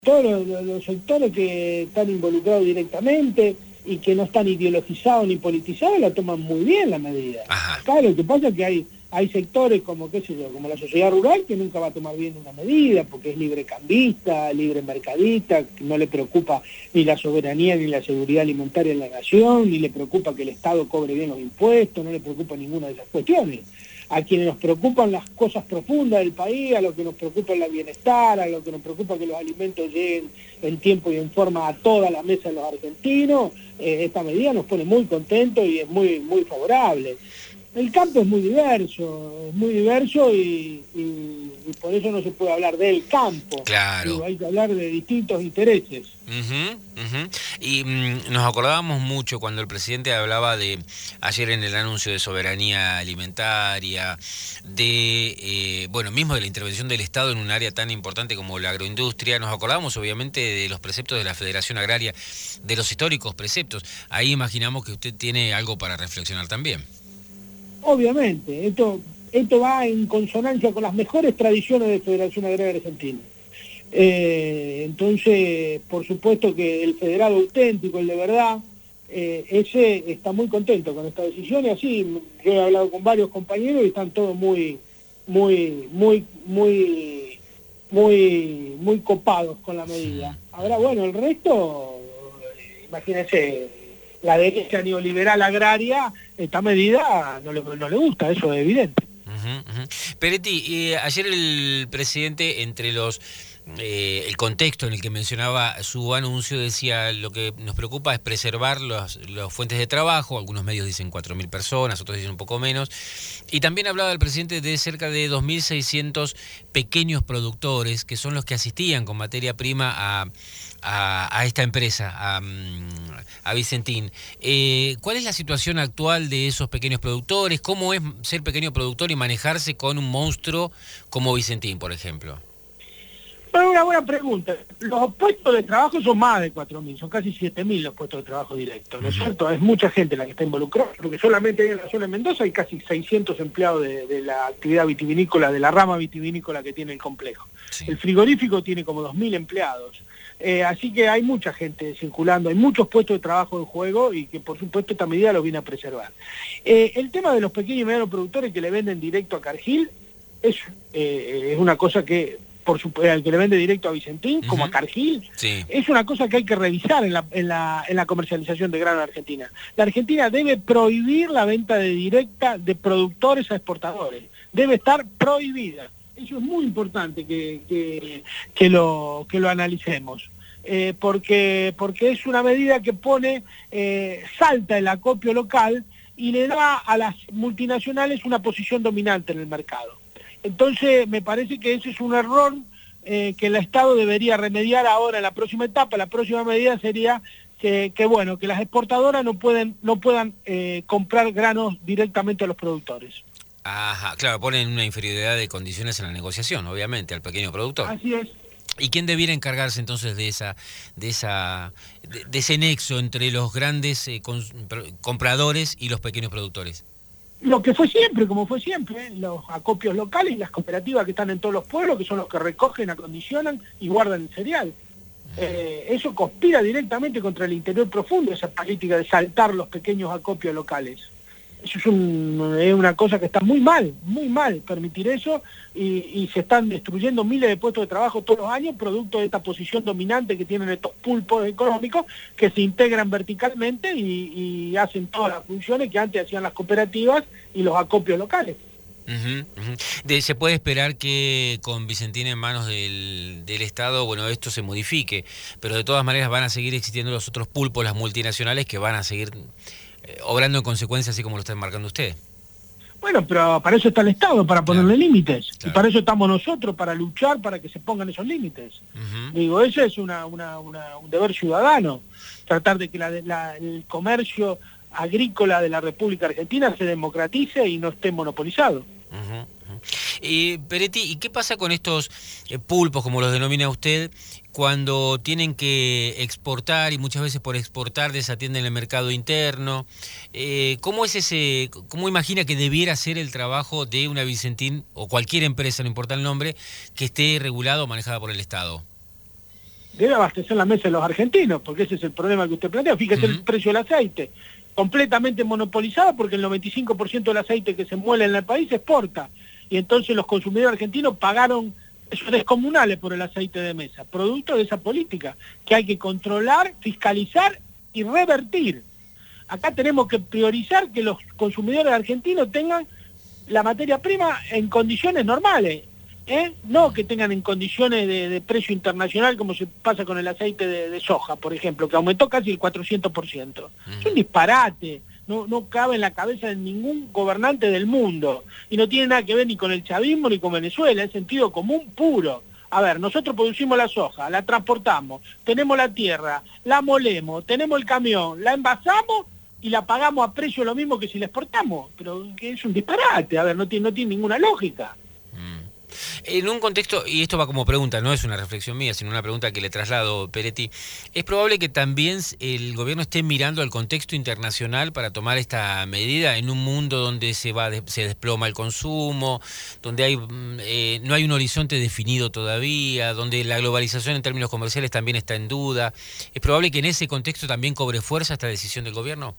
todos los sectores que están involucrados directamente y que no están ideologizados ni politizados la toman muy bien la medida. Ajá. Acá lo que pasa es que hay sectores como, qué sé yo, como la sociedad rural que nunca va a tomar bien una medida porque es librecambista, libre mercadista, que no le preocupa ni la soberanía ni la seguridad alimentaria en la nación, ni le preocupa que el Estado cobre bien los impuestos, no le preocupa ninguna de esas cuestiones. A quienes nos preocupan las cosas profundas del país, a lo que nos preocupa el bienestar, a lo que nos preocupa que los alimentos lleguen en tiempo y en forma a toda la mesa de los argentinos, esta medida nos pone muy contentos y es muy, muy favorable. El campo es muy diverso y por eso no se puede hablar del campo. Claro. Digo, hay que hablar de distintos intereses. Y nos acordábamos mucho cuando el presidente hablaba ayer en el anuncio de soberanía alimentaria, mismo de la intervención del Estado en un área tan importante como la agroindustria. Nos acordábamos obviamente de los preceptos de la Federación Agraria, de los históricos preceptos. Ahí imaginamos que usted tiene algo para reflexionar también. Obviamente, esto va en consonancia con las mejores tradiciones de Federación Agraria Argentina. Entonces, por supuesto que el federado auténtico, el de verdad, ese está muy contento con esta decisión y así yo he hablado con varios compañeros y están todos muy copados con la medida. Ahora, bueno, el resto, imagínense, la derecha neoliberal agraria, esta medida no le gusta, eso es evidente. Peretti, ayer el presidente, entre el contexto en el que mencionaba su anuncio, decía: lo que nos preocupa es preservar las fuentes de trabajo. Algunos medios dicen 4.000 personas, otros dicen un poco menos. Y también hablaba el presidente de cerca de 2.600 pequeños productores, que son los que asistían con materia prima a esta empresa, a Vicentín. ¿Cuál es la situación actual de esos pequeños productores? ¿Cómo es ser pequeño productor y manejarse con un monstruo como Vicentín, por ejemplo? Bueno, una buena pregunta. Los puestos de trabajo son más de 4.000, son casi 7.000 los puestos de trabajo directos, ¿no es cierto? Es mucha gente la que está involucrada, porque solamente en la zona de Mendoza hay casi 600 empleados de la actividad vitivinícola, de la rama vitivinícola que tiene el complejo. Sí. El frigorífico tiene como 2.000 empleados. Así que hay mucha gente circulando, hay muchos puestos de trabajo en juego y que por supuesto esta medida los viene a preservar. El tema de los pequeños y medianos productores que le venden directo a Cargill es una cosa que, por supuesto, el que le vende directo a Vicentín, como a Cargill, sí, es una cosa que hay que revisar en la comercialización de grano en Argentina. La Argentina debe prohibir la venta directa de productores a exportadores, debe estar prohibida. Eso es muy importante que lo analicemos, porque es una medida que salta el acopio local y le da a las multinacionales una posición dominante en el mercado. Entonces me parece que ese es un error que el Estado debería remediar ahora en la próxima etapa. La próxima medida sería que las exportadoras no puedan comprar granos directamente a los productores. Ajá, claro, ponen una inferioridad de condiciones en la negociación, obviamente, al pequeño productor. Así es. ¿Y quién debiera encargarse entonces de ese nexo entre los grandes compradores y los pequeños productores? Lo que fue siempre, como fue siempre, los acopios locales y las cooperativas que están en todos los pueblos, que son los que recogen, acondicionan y guardan el cereal. Eso conspira directamente contra el interior profundo, esa política de saltar los pequeños acopios locales. Eso es una cosa que está muy mal permitir eso y se están destruyendo miles de puestos de trabajo todos los años producto de esta posición dominante que tienen estos pulpos económicos que se integran verticalmente y hacen todas las funciones que antes hacían las cooperativas y los acopios locales. Se puede esperar que con Vicentín en manos del Estado, esto se modifique, pero de todas maneras van a seguir existiendo los otros pulpos, las multinacionales, que van a seguir obrando en consecuencia, así como lo está marcando usted. Bueno, pero para eso está el Estado, para ponerle límites. Claro. Y para eso estamos nosotros, para luchar para que se pongan esos límites. Digo, ese es un deber ciudadano, tratar de que el comercio agrícola de la República Argentina se democratice y no esté monopolizado. Peretti, ¿y qué pasa con estos pulpos, como los denomina usted, cuando tienen que exportar y muchas veces por exportar desatienden el mercado interno? ¿Cómo imagina que debiera ser el trabajo de una Vicentín o cualquier empresa, no importa el nombre, que esté regulado o manejada por el Estado? debe abastecer la mesa de los argentinos, porque ese es el problema que usted plantea. Fíjese el precio del aceite, completamente monopolizado, porque el 95% del aceite que se muele en el país se exporta, y entonces los consumidores argentinos pagaron esos descomunales por el aceite de mesa, producto de esa política, que hay que controlar, fiscalizar y revertir. Acá tenemos que priorizar que los consumidores argentinos tengan la materia prima en condiciones normales, no que tengan en condiciones de precio internacional como se pasa con el aceite de soja, por ejemplo, que aumentó casi el 400%. Es un disparate, no cabe en la cabeza de ningún gobernante del mundo, y no tiene nada que ver ni con el chavismo ni con Venezuela, es sentido común puro. A ver, nosotros producimos la soja, la transportamos, tenemos la tierra, la molemos, tenemos el camión, la envasamos y la pagamos a precio lo mismo que si la exportamos, pero que es un disparate, a ver, no tiene ninguna lógica. En un contexto, y esto va como pregunta, no es una reflexión mía, sino una pregunta que le traslado, Peretti, ¿es probable que también el gobierno esté mirando al contexto internacional para tomar esta medida en un mundo donde se desploma el consumo, donde no hay un horizonte definido todavía, donde la globalización en términos comerciales también está en duda? ¿Es probable que en ese contexto también cobre fuerza esta decisión del gobierno?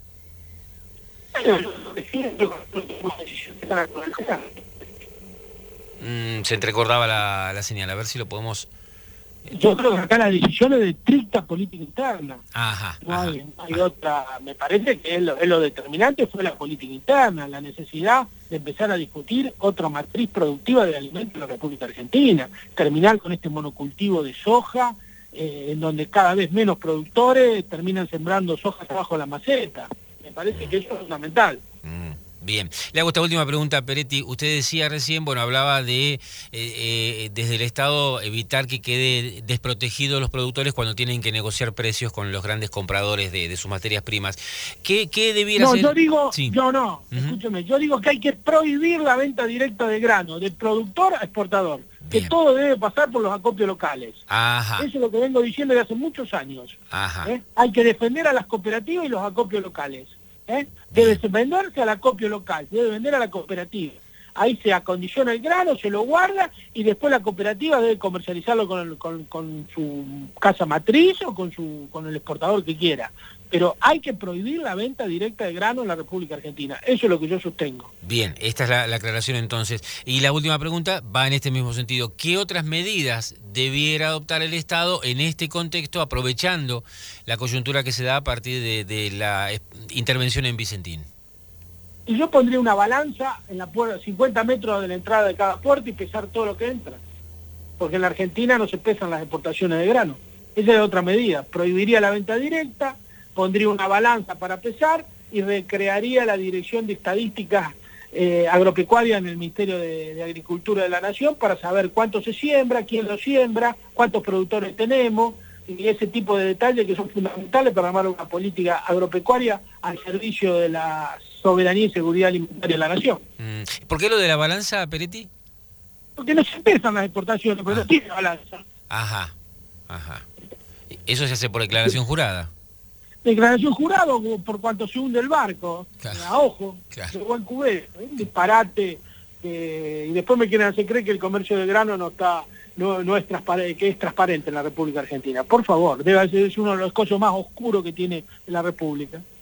Se entrecortaba la señal, a ver si lo podemos... Yo creo que acá la decisión es de estricta política interna. No hay otra, me parece que es lo determinante fue la política interna, la necesidad de empezar a discutir otra matriz productiva de alimentos en la República Argentina, terminar con este monocultivo de soja, en donde cada vez menos productores terminan sembrando soja abajo de la maceta. Me parece que eso es fundamental. Bien, le hago esta última pregunta, Peretti. Usted decía recién, hablaba de desde el Estado evitar que quede desprotegidos los productores cuando tienen que negociar precios con los grandes compradores de sus materias primas. ¿Qué debiera ser? Yo digo, sí. Escúcheme, yo digo que hay que prohibir la venta directa de grano, de productor a exportador, que todo debe pasar por los acopios locales. Eso es lo que vengo diciendo desde hace muchos años. Hay que defender a las cooperativas y los acopios locales. Debe venderse al acopio local, debe vender a la cooperativa. Ahí se acondiciona el grano, se lo guarda y después la cooperativa debe comercializarlo con su casa matriz o con el exportador que quiera. Pero hay que prohibir la venta directa de grano en la República Argentina. Eso es lo que yo sostengo. Bien, esta es la aclaración entonces. Y la última pregunta va en este mismo sentido. ¿Qué otras medidas debiera adoptar el Estado en este contexto, aprovechando la coyuntura que se da a partir de la intervención en Vicentín? Y yo pondría una balanza en la puerta, 50 metros de la entrada de cada puerta y pesar todo lo que entra. Porque en la Argentina no se pesan las exportaciones de grano. Esa es otra medida. Prohibiría la venta directa, pondría una balanza para pesar y recrearía la Dirección de Estadísticas Agropecuarias en el Ministerio de Agricultura de la Nación para saber cuánto se siembra, quién lo siembra, cuántos productores tenemos, y ese tipo de detalles que son fundamentales para armar una política agropecuaria al servicio de la soberanía y seguridad alimentaria de la Nación. ¿Por qué lo de la balanza, Peretti? Porque no se pesan las exportaciones, pero no tiene balanza. ¿Eso se hace por declaración jurada? Declaración jurada por cuanto se hunde el barco, a ojo, de buen cubero, un disparate, y después me quieren hacer creer que el comercio de grano no es transparente, que es transparente en la República Argentina. Por favor, debe ser uno de los cosas más oscuros que tiene la República.